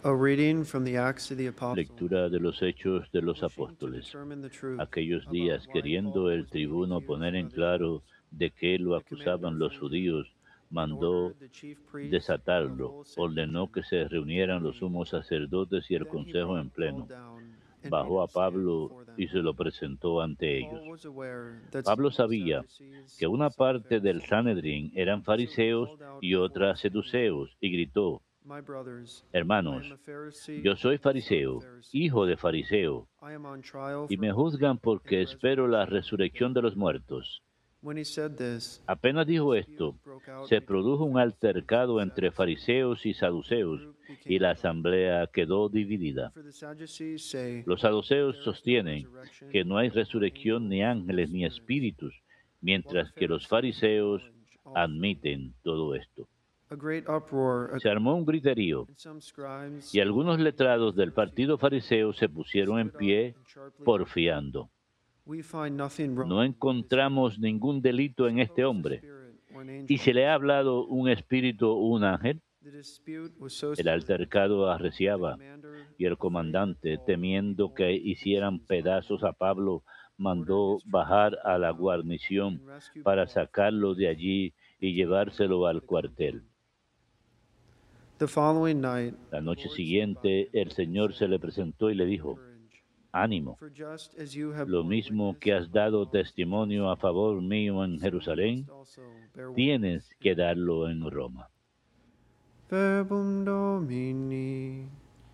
A reading from the Acts of the Apostles. Lectura de los Hechos de los Wishing to Apóstoles. determine the truth Aquellos about días, why queriendo Paul el was being tribuno accused poner en by the Jews, claro de qué lo the commander acusaban los Sanhedrin, judíos, and mandó ordered the chief priests and the desatarlo, whole ordenó Sanhedrin que se to reunieran los convene. sumos sacerdotes y el Then he consejo brought en Paul pleno. down and made Bajó him a stand Pablo before y them. se lo presentó ante ellos. Paul was aware that Pablo some of the sabía que Sadducees and una some parte del Pharisees, Sanedrín eran so he fariseos called out y before the otras Sanhedrin, seduceos y gritó: "My brothers, I am a Hermanos, Pharisee, yo soy son of fariseo, hijo Pharisees. de fariseo, I am on trial y for me my juzgan faith in the porque espero la resurrection of the resurrección dead." de los muertos. When he said this, Apenas a dijo dispute esto, broke out se between the produjo un Pharisees and the altercado entre Sadducees, fariseos y and the saduceos, group y became la divided. asamblea quedó dividida. For the Sadducees say Los that saduceos there is no sostienen que resurrection no hay or resurrección ni angels or ángeles ni spirits, espíritus, while the mientras que los Pharisees fariseos acknowledge all three. admiten todo esto. A great uproar Se occurred, armó un griterío, and some scribes y algunos belonging to the letrados del partido Pharisees fariseo se pusieron en stood up pie and sharply proclaimed, porfiando. "We find nothing No wrong with this man. encontramos ningún delito en este Suppose a hombre. spirit or an ¿Y angel se le ha spoke to hablado him." un espíritu o un ángel? The dispute was so El serious altercado that the arreciaba, commander, y el afraid that comandante, Paul would be temiendo que borne to hicieran pieces by the pedazos a mob, Pablo, ordered mandó his troops bajar to a go la out guarnición and rescue para Paul from the sacarlo de place allí y and take him llevárselo to al the cuartel. compound. The following night, La the noche Lord stood by siguiente, him el and Señor se said, le presentó y le "Take dijo: courage, Ánimo, for just as you have lo borne mismo que witness has of my dado cause in testimonio a Jerusalem, favor mío en so you must Jerusalén, also bear tienes witness que in Rome." darlo en Roma. Verbum Domini.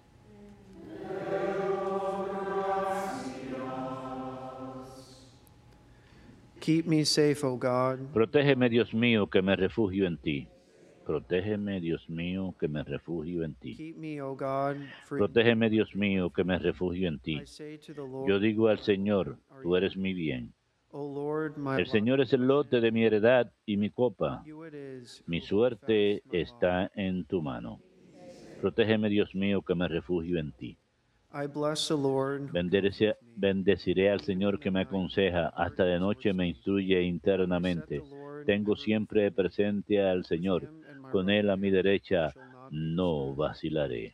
Keep me safe, O God. Protégeme, Dios mío, que me refugio en ti. Protégeme, Dios mío, que me refugio en ti. Keep me, O God, for in you Protégeme, I Dios take mío, que me refuge. refugio en I ti. say to the Yo Lord, digo al my Señor: God, are tú you eres mi near? bien. O Lord, my El rock Señor and es el lote portion, de mi heredad y mi copa. you it is Mi who hold fast suerte my lot. está en tu mano. Protégeme, Dios mío, que me refugio en ti. I bless the Lord who comforts me. Bendeciré al Even Señor in the que me night, my aconseja, heart hasta de noche exhorts me me. instruye I set the internamente. Lord Tengo ever before siempre me. presente al With Señor. him and my Con right Él a mi hand, I derecha shall not be no disturbed. vacilaré.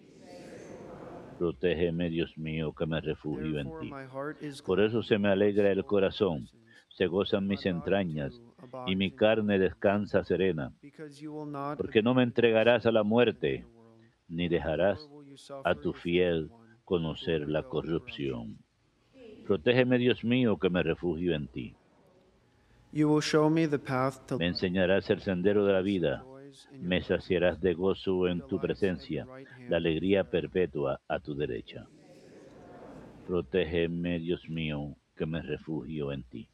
Protégeme, Dios mío, que me refugio en Therefore, ti. my heart is Por glad, eso se me and my alegra el soul corazón, rejoices. se gozan My mis body entrañas, too y mi abides in you, carne descansa serena, because you will not porque no me abandon your entregarás a la son to the muerte, underworld, ni nor dejarás will you a suffer tu your faithful fiel one to conocer la undergo corruption. corrupción. Protégeme, Dios mío, que me refugio en ti. You will show me the path to Me life. enseñarás el Give me sendero de la peace and vida. joys in your Me presence, saciarás de gozo and en tu delights at your presencia, right la hand alegría forever. perpetua a tu derecha. Protégeme, Dios mío, que me refugio en ti.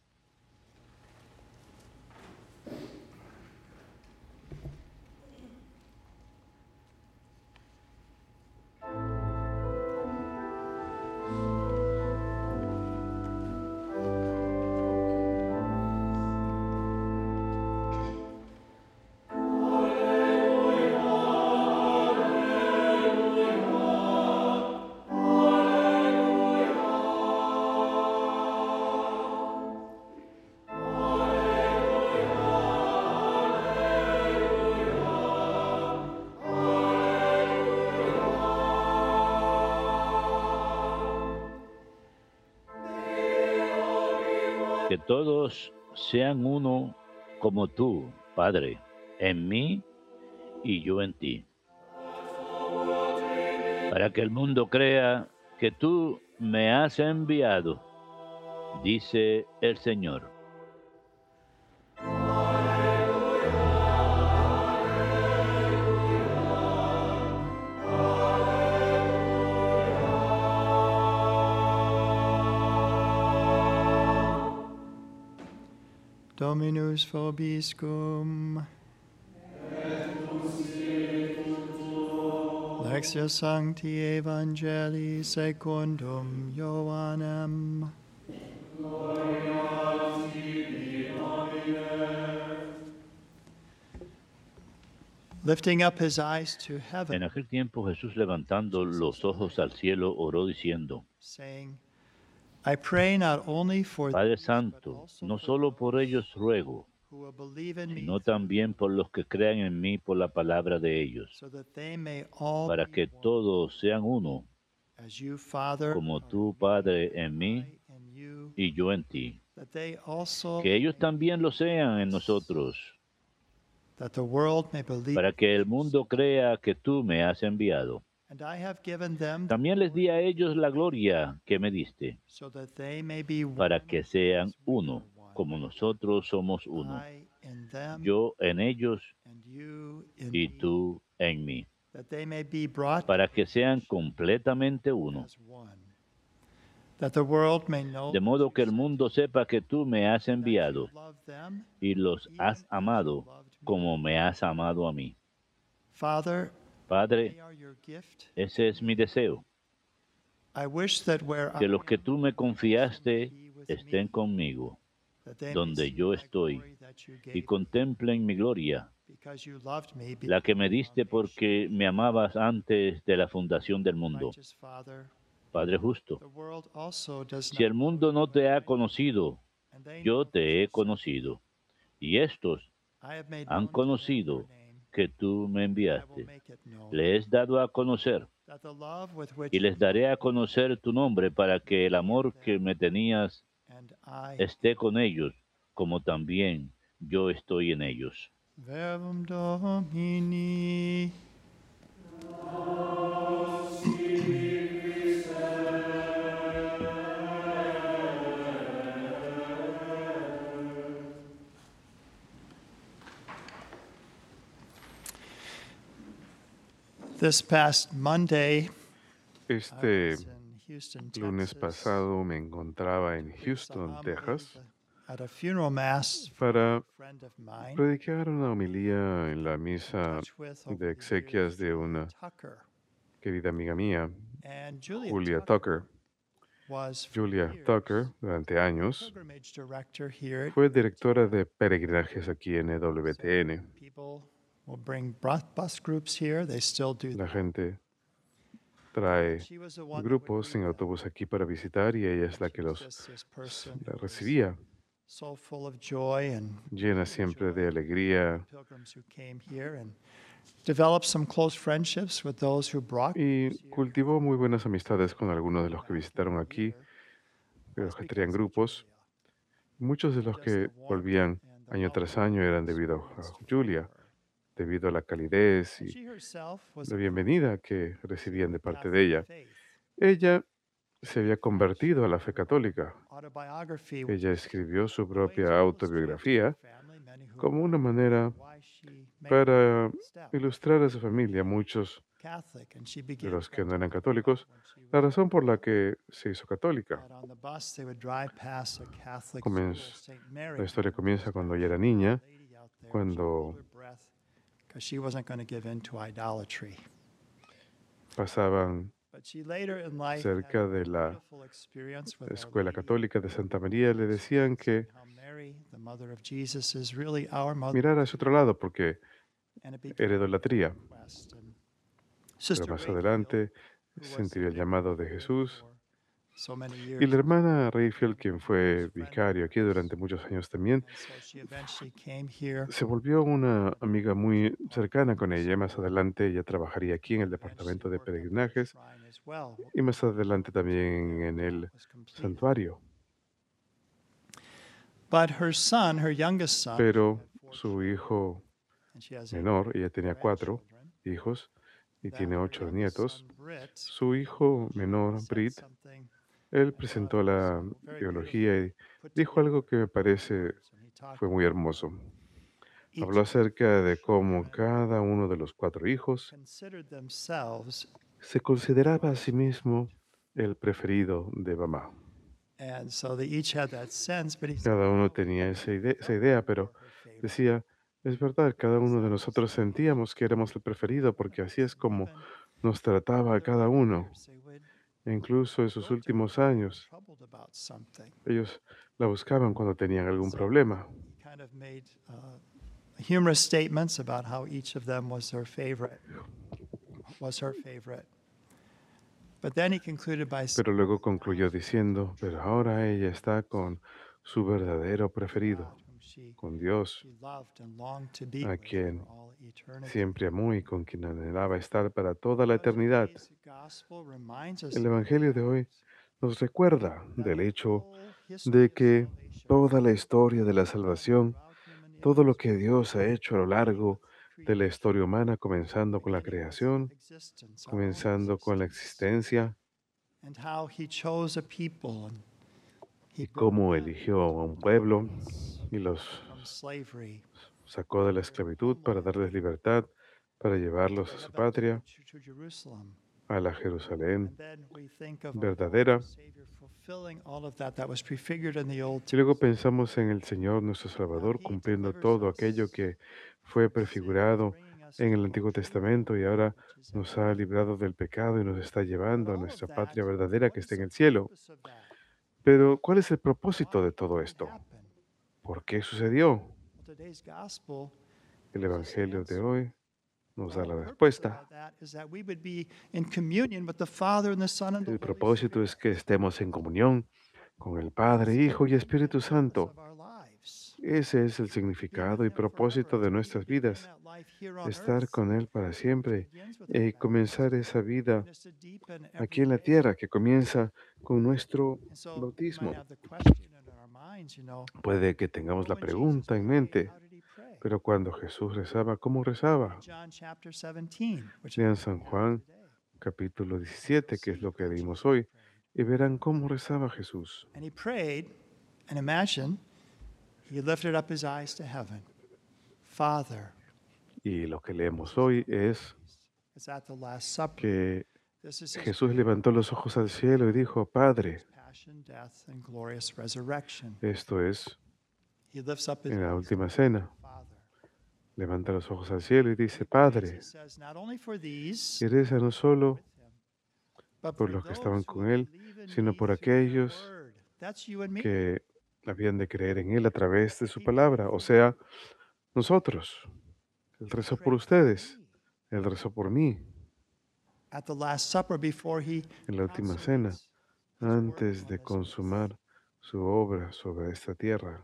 Que todos sean uno como tú, Padre, en mí y yo en ti, para que el mundo crea que tú me has enviado, dice el Señor. Dominus vobiscum. Lectio Sancti Evangelii secundum Ioannem. Lifting up his eyes to En heaven, aquel tiempo Jesús, levantando los ojos al cielo, oró diciendo: saying, I pray not only for Padre these, but Santo, also no for solo por those ellos ruego, who will believe in me, sino también por los que crean en mí por la palabra de ellos, so that they may all para be que one, todos sean uno, as you, Father, como are tú, in me, Padre, en and mí I in you, y yo en ti, that they also que ellos may también lo sean en nosotros, that the world may believe. para que el mundo crea que tú me has enviado. And I have given them the También les di a ellos la gloria que me diste, so that they may be para one que sean as we uno, are one. como nosotros somos uno, I in them yo en ellos and you in y me, tú en mí, that they may be brought para que sean completamente uno, as one. That the world may know de that modo you que el sent mundo sepa que tú me has me, that you enviado love them y los even has as you amado loved me. como me has amado a mí. Father, Padre, they are your gift. ese es mi deseo, I wish that where que I los que tú me am, confiaste be with estén me, conmigo, that they may donde see yo my estoy, glory that you y gave contemplen mi gloria, because you loved me la que before me the diste foundation. porque me amabas antes de la fundación del mundo. Righteous Father, Padre justo, the world also does si not el know mundo you, no but te ha I, conocido, and they yo know that te you he sent me. conocido, y estos I have made han known to them your conocido name. que tú me I will enviaste. make it known. Les he dado a conocer, That the love with which y les daré a conocer tu nombre para que el amor que me tenías and I esté con ellos, como también yo estoy en ellos. Verbum Domini. This past Monday, I Este was in Houston, lunes Texas, pasado me encontraba en to preach the Houston, homily Texas, at a funeral mass for para a friend of mine, predicar una homilía en la in misa touch with over de the exequias years de Julia una Tucker. querida amiga mía, And Julia Julia Tucker Tucker. was for Julia years Tucker, durante the años, pilgrimage director here at fue directora EWTN. de peregrinajes aquí en So EWTN. people will bring bus groups here. They still do La that. gente trae She was the one that would grupos greet en them. autobús aquí para visitar y ella es la She que was los just this person la who was recibía, so full of joy and llena full of siempre joy de of alegría, pilgrims who came here and developed some close friendships with those who brought y groups here. cultivó muy buenas amistades con algunos de los que Back visitaron in the aquí, year de was los que traían because of grupos. Julia. Muchos de los Just the que warmth volvían and the año tras welcome año they eran debido a experienced from Julia, her. debido a la calidez And y she herself was la a bienvenida que convert recibían to de the parte de Catholic ella. faith. Ella se había In fact, convertido a la she fe wrote católica. her autobiography, Ella which is escribió su a way to propia illustrate to autobiografía her family, many who como una arrived, manera why she made para that step ilustrar a su familia, muchos Catholic, and she de began los que no eran practicing that católicos, when she la was razón por la young. que se hizo católica. That on the bus they would drive past a Catholic school, Comenz- St. Mary, la historia and comienza just cuando that ella era niña, lady out there, she cuando held her breath because she wasn't going to give in to idolatry. pasaban But she later in life cerca had a de la beautiful experience with Our Escuela Lady, Católica de Santa María, le decían que experiencing how Mary, the mother of Jesus, is really our mother. mirara hacia otro lado porque And it became era her idolatría. quest. And Pero Sister más Rayfield, adelante who was sentiría el the llamado de vicar here Jesús. for so many Y years, la hermana Rayfield, quien was fue friend of vicario aquí hers. durante muchos años también, And so she eventually came here. se volvió una amiga muy cercana con ella. Más adelante ella trabajaría aquí en el Eventually departamento de worked at the peregrinajes shrine as well, y más adelante también there en when el that was completed. santuario. But her son, her youngest son, Pero had 4 su children, hijo and she has 8 menor, ella tenía 4 grandchildren, hijos y that tiene her 8 youngest nietos. son, Britt, Su hijo menor, said Brit, something él I thought presentó was la very teología y beautifully put dijo together algo que me in parece words, and he talked fue muy about hermoso. how each Habló of the acerca de 4 cómo children cada uno de los 4 hijos considered themselves, se consideraba a sí mismo el preferido de mamá. and so they each had that sense, but he said, Cada uno "No, tenía we esa felt idea, we pero were her favorite." decía, es verdad, cada uno de nosotros sentíamos que éramos el preferido porque así es como Even nos trataba a their cada later uno. years, they would E incluso en sus go to her últimos when they were años, troubled about something. ellos la buscaban cuando tenían algún So problema. he kind of made humorous statements about how each of them was her favorite. But then he concluded by saying, Pero luego concluyó diciendo, pero ahora ella está con su verdadero preferido, whom con Dios, a quien siempre amó y con quien anhelaba estar para toda la eternidad. El Evangelio de hoy nos recuerda del hecho de que toda la historia de la salvación, todo lo que Dios ha hecho a lo largo de la historia humana, comenzando con la creación, comenzando con la existencia, y cómo eligió a un pueblo y los sacó de la esclavitud para darles libertad, para llevarlos a su patria, a la Jerusalén verdadera. Y luego pensamos en el Señor nuestro Salvador cumpliendo todo aquello que fue prefigurado en el Antiguo Testamento y ahora nos ha librado del pecado y nos está llevando a nuestra patria verdadera que está en el cielo. Pero, ¿cuál es el propósito de todo esto? ¿Por qué sucedió? El Evangelio de hoy nos da la respuesta. El propósito es que estemos en comunión con el Padre, Hijo y Espíritu Santo. Ese es el significado y propósito de nuestras vidas, estar con Él para siempre y comenzar esa vida aquí en la tierra que comienza con nuestro bautismo. Puede que tengamos la pregunta en mente, pero cuando Jesús rezaba, ¿cómo rezaba? Lean San Juan capítulo 17, que es lo que leímos hoy, y verán cómo rezaba Jesús. Y lo que leemos hoy es que Jesús levantó los ojos al cielo y dijo, Padre, esto es en la última cena. Levanta los ojos al cielo y dice, Padre, y reza no solo por los que estaban con Él, sino por aquellos que habían de creer en Él a través de su palabra, o sea, nosotros. Él rezó por ustedes, Él rezó por mí. En la última cena, antes de consumar su obra sobre esta tierra.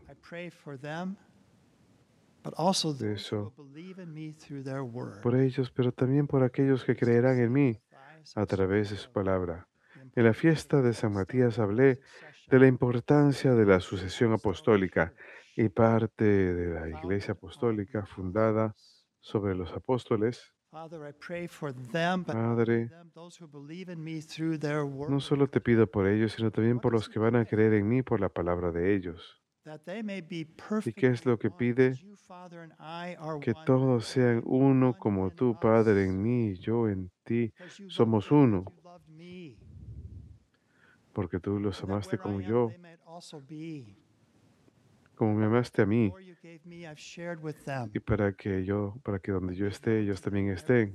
Eso, por ellos, pero también por aquellos que creerán en mí a través de su palabra. En la fiesta de San Matías hablé de la importancia de la sucesión apostólica y parte de la Iglesia Apostólica fundada sobre los apóstoles. Padre, no solo te pido por ellos, sino también por los que van a creer en mí por la palabra de ellos. ¿Y qué es lo que pide? Que todos sean uno como tú, Padre, en mí y yo en ti. Somos uno. Porque tú los amaste como yo, como me amaste a mí. Y para que donde yo esté, ellos también estén.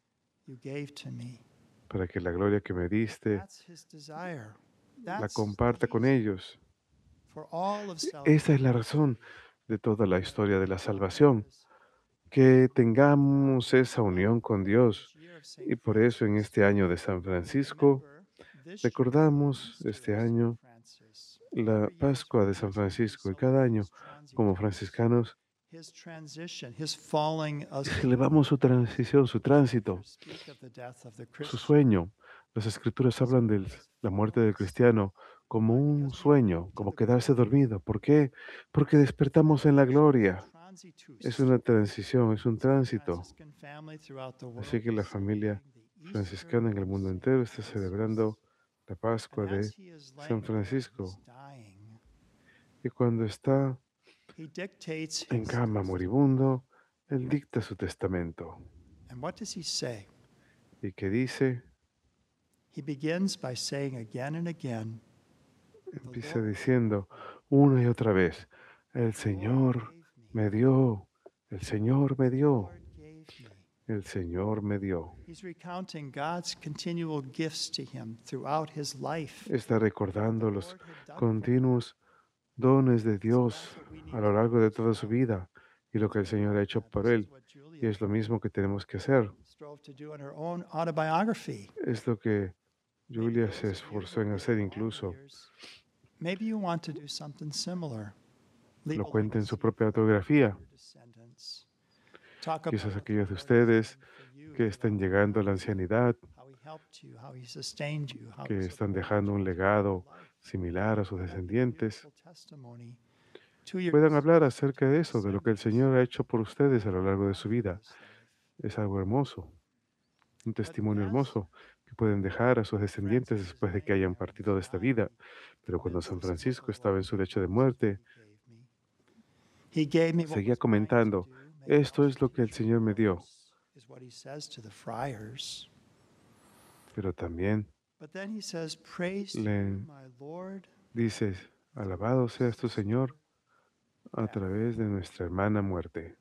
Para que la gloria que me diste la comparta con ellos. Esa es la razón de toda la historia de la salvación, que tengamos esa unión con Dios. Y por eso en este año de San Francisco, recordamos este año la Pascua de San Francisco y cada año, como franciscanos, elevamos su transición, su tránsito, su sueño. Las escrituras hablan de la muerte del cristiano como un sueño, como quedarse dormido. ¿Por qué? Porque despertamos en la gloria. Es una transición, es un tránsito. Así que la familia franciscana en el mundo entero está celebrando la Pascua de San Francisco. Y cuando está en cama moribundo, él dicta su testamento. ¿Y qué dice? Empieza diciendo una y otra vez, el Señor me dio, el Señor me dio, el Señor me dio. Está recordando los continuos dones de Dios a lo largo de toda su vida y lo que el Señor ha hecho por él. Y es lo mismo que tenemos que hacer. Es lo que Julia se esforzó en hacer incluso. lo cuenta en su propia autobiografía. Quizás aquellos de ustedes que están llegando a la ancianidad, que están dejando un legado similar a sus descendientes, puedan hablar acerca de eso, de lo que el Señor ha hecho por ustedes a lo largo de su vida. Es algo hermoso, un testimonio hermoso que pueden dejar a sus descendientes después de que hayan partido de esta vida. Pero cuando San Francisco estaba en su lecho de muerte, seguía comentando, esto es lo que el Señor me dio. Pero también le dice, alabado seas tu Señor a través de nuestra hermana muerte.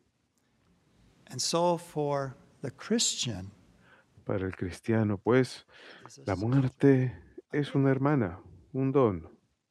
Para el cristiano, pues, la muerte es una hermana, un don,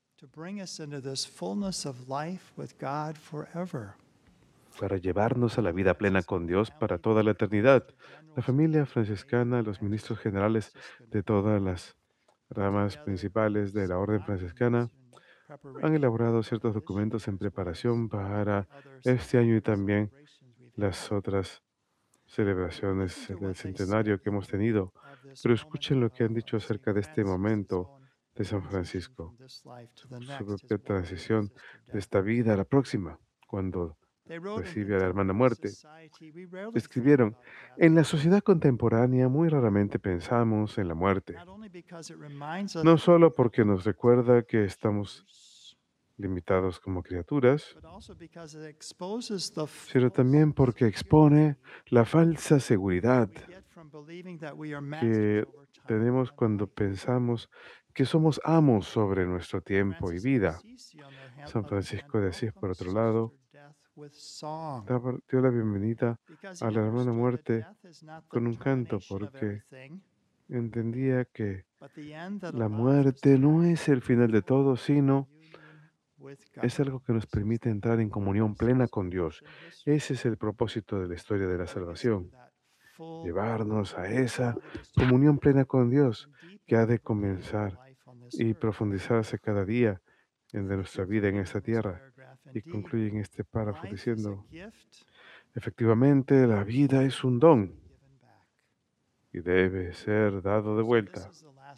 para llevarnos a la vida plena con Dios para toda la eternidad. La familia franciscana, los ministros generales de todas las ramas principales de la orden franciscana han elaborado ciertos documentos en preparación para este año y también las otras celebraciones del centenario que hemos tenido. Pero escuchen lo que han dicho acerca de este momento de San Francisco, su propia transición de esta vida a la próxima, cuando recibe a la hermana muerte. Escribieron, en la sociedad contemporánea muy raramente pensamos en la muerte, no solo porque nos recuerda que estamos limitados como criaturas, sino también porque expone la falsa seguridad que tenemos cuando pensamos que somos amos sobre nuestro tiempo y vida. San Francisco de Asís, por otro lado, dio la bienvenida a la hermana muerte con un canto porque entendía que la muerte no es el final de todo, sino es algo que nos permite entrar en comunión plena con Dios. Ese es el propósito de la historia de la salvación, llevarnos a esa comunión plena con Dios que ha de comenzar y profundizarse cada día en de nuestra vida en esta tierra. Y concluye en este párrafo diciendo, efectivamente, la vida es un don y debe ser dado de vuelta.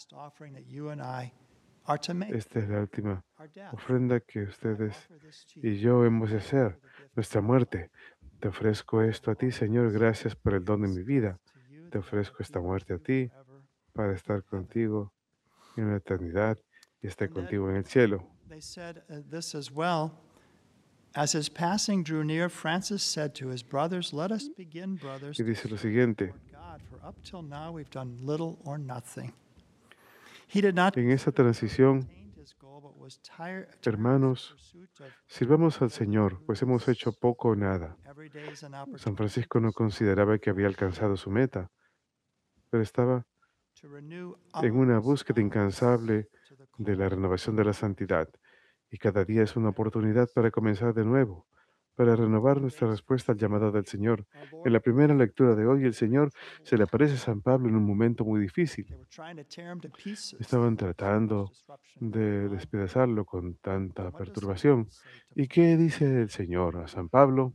Esta es la última ofrenda que ustedes y yo hemos de hacer, nuestra muerte. Te ofrezco esto a ti, Señor, gracias por el don de mi vida. Te ofrezco esta muerte a ti para estar contigo en la eternidad y estar contigo en el cielo. Y dice lo siguiente, en esa transición, hermanos, sirvamos al Señor, pues hemos hecho poco o nada. San Francisco no consideraba que había alcanzado su meta, pero estaba en una búsqueda incansable de la renovación de la santidad. Y cada día es una oportunidad para comenzar de nuevo, para renovar nuestra respuesta al llamado del Señor. En la primera lectura de hoy, el Señor se le aparece a San Pablo en un momento muy difícil. Estaban tratando de despedazarlo con tanta perturbación. ¿Y qué dice el Señor a San Pablo?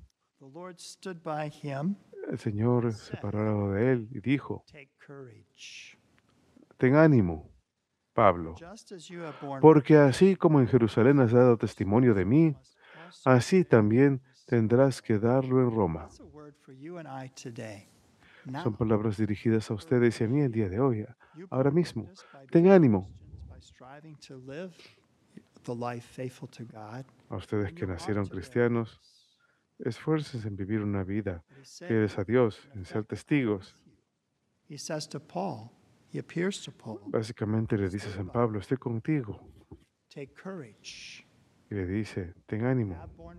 El Señor se paró al lado de él y dijo, ten ánimo, Pablo, porque así como en Jerusalén has dado testimonio de mí, así también tendrás que darlo en Roma. Son palabras dirigidas a ustedes y a mí el día de hoy, ahora mismo. Ten ánimo. A ustedes que nacieron cristianos, esfuércense en vivir una vida fieles a Dios, en ser testigos. Básicamente le dice a San Pablo, estoy contigo. Y le dice, ten ánimo.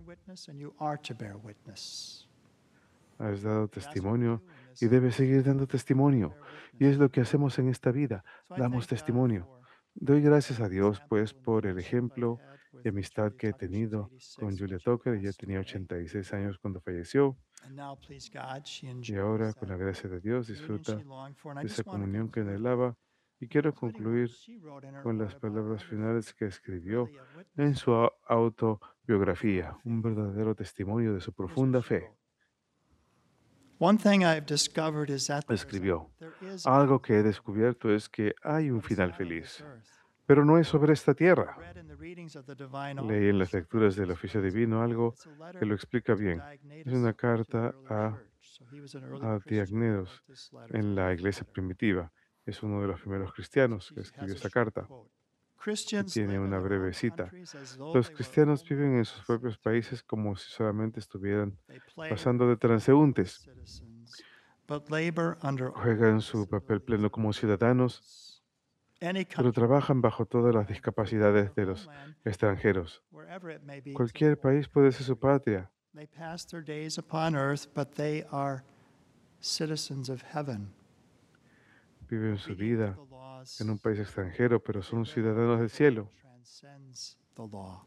Has dado testimonio y debes seguir dando testimonio. Y es lo que hacemos en esta vida, damos testimonio. Doy gracias a Dios, pues, por el ejemplo y amistad que he tenido con Julia Tucker. Ella tenía 86 años cuando falleció. Y ahora, con la gracia de Dios, disfruta de esa comunión que anhelaba. Y quiero including concluir words she wrote in her con las palabras finales autobiography, que escribió really a en witness su autobiografía, un verdadero testimonio de su Here's what profunda she fe. wrote. One thing I've discovered is that Escribió, there is a algo que he final, descubierto es que hay un but it's final not of this feliz, earth. pero no es sobre esta I tierra. read in the readings of the divine Leí en las office that lecturas she del oficio explains divino algo it's a que letter lo explica to bien. Es Diognetus una to the carta early a, church. So he was an early a Christian who wrote Diagnedos this letter en from la the iglesia Father. primitiva. Es uno de los primeros cristianos que He escribió has a esta short carta quote. y Christians tiene live in una their breve own cita. countries as though Los they were cristianos only viven en sus passing propios through. países como si solamente estuvieran They play pasando de their role as transeúntes. citizens, but labor under all Juegan su papel disabilities pleno of como other ciudadanos, peoples. Any pero country, trabajan bajo todas las and fulfill their discapacidades de los homeland extranjeros. wherever it may be to Cualquier them. país puede ser su patria. They pass their days upon earth, but they are citizens of heaven. Viven su Obedient vida to the laws, en un país extranjero, pero but they son live a ciudadanos del life that cielo. transcends the law.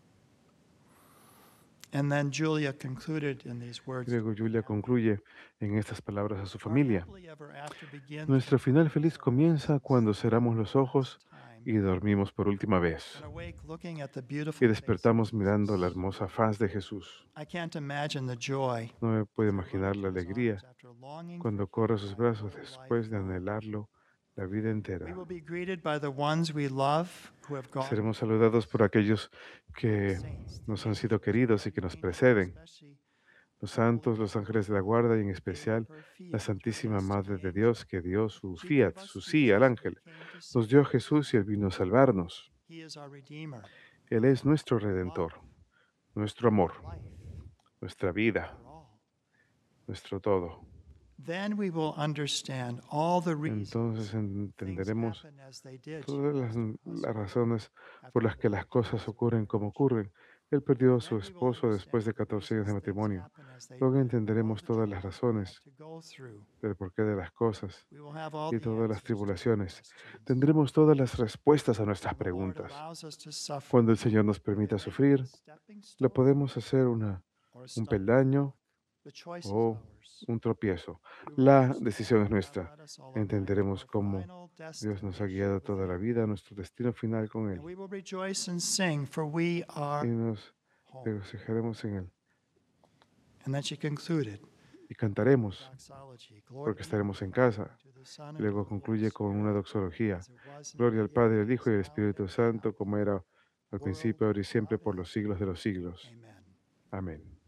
And then Julia concluded in these words. Luego Julia concluye en estas palabras a su Our familia. happily ever after begins Nuestro when we final close feliz our comienza eyes cuando for cerramos the los ojos last time y dormimos por última vez and awake looking at the y beautiful face of despertamos mirando la Jesus. hermosa faz de Jesús. I can't imagine the joy No me puedo as I run imaginar la into his alegría arms after longing cuando for corre a him sus my brazos whole después de life long. anhelarlo la vida We entera. will be greeted by the ones we love who have gone Seremos before saludados us, por aquellos the que saints, the nos han sido angels, the queridos y que guardian nos angels, preceden, especially los our Holy santos, los Mother, ángeles de la guarda y en who gave up especial her la fiat to Santísima haste Madre the de angel. Dios que dio su She fiat, gave us su sí al Jesus, for he ángel. came to Nos save dio a us. Jesús y Él vino a salvarnos. He is our Redeemer, Él es nuestro our love, Redentor, nuestro amor, our life, nuestra vida, our all. nuestro todo. Then we will understand all the reasons Entonces things entenderemos happen as they did to todas her husband las razones after por las que 14 las cosas years of ocurren como marriage. ocurren. Él perdió a su Then we will esposo después de understand the 14 años de reasons things matrimonio. happen as they Luego did, all entenderemos the todas las trials we had razones to go through. del porqué de las cosas We will have all y the todas las answers to our tribulaciones. questions. Tendremos todas las respuestas a nuestras When the Lord preguntas. allows us to suffer, Cuando el Señor nos we permita can make it sufrir, a stepping lo stone podemos hacer or a un stumbling peldaño block. The choice is o ours. un tropiezo. We will La understand decisión es how God nuestra. led us all our life to Entenderemos our cómo final Dios nos ha destination guiado with toda la Him. vida a nuestro destino final con Él. And we will rejoice and sing, for we are Y nos home. regocijaremos en Él. And then she concluded, Y cantaremos doxology, glory porque be estaremos to en the casa. Father, to the Son, and Y to luego the Holy concluye con una Spirit, doxología. as it was in the Gloria al Padre, al beginning, Hijo y al is now, and Espíritu ever shall Santo, be, como era al world principio, ahora y siempre, without por end. los siglos de los siglos. Amen. Amén.